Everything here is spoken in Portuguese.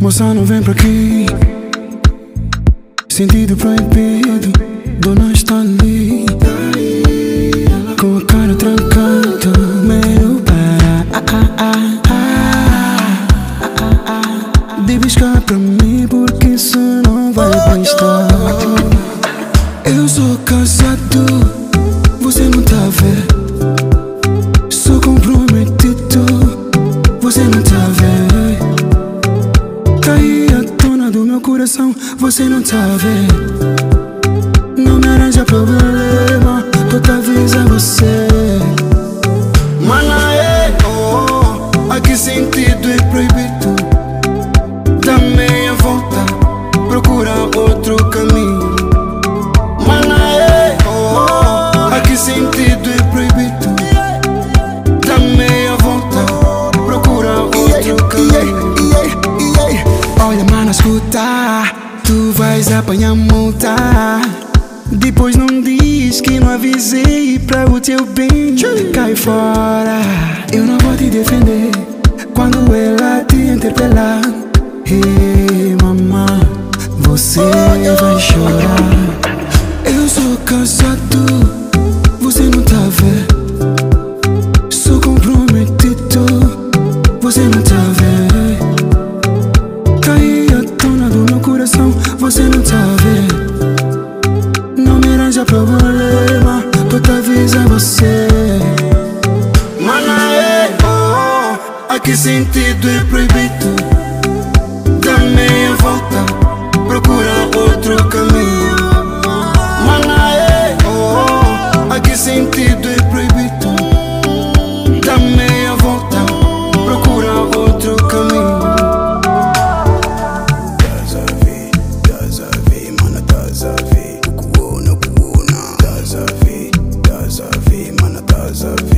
Moça, não vem pra aqui. Sentido proibido, dona está ali, com a cara trancada, meio para. De buscar pra mim, porque isso não vai prestar. Eu sou casado, você não tá vendo. Sou comprometido, você não tá vendo. Tá aí a dona do meu coração, você não tá vendo. Não me arranja problema, tô te avisando você. Mana é, a que sentido é proibido. Dá meia volta, procura outro caminho. Mana é, a que sentido é proibido. Dá meia volta, procura outro caminho. Olha, mano, escuta, tu vais apanhar multa. Depois não diz que não avisei pra o teu bem. Cai fora, eu não vou te defender quando ela te interpelar. Ei, mamãe, você vai chorar. Eu sou casado, você não tá vendo. Sou comprometido, você não tá vendo. Tá aí a dona do meu coração, você não tá vendo. Não me arranja problema, tô te avisando você. Mana é, a que sentido é proibido. Dá meia volta, procura outro caminho. Mana é, a que sentido é proibido. Dá meia volta, procura outro caminho. Das a ver, mana, das a ver. Kuona, das a ver, mana, das a ver.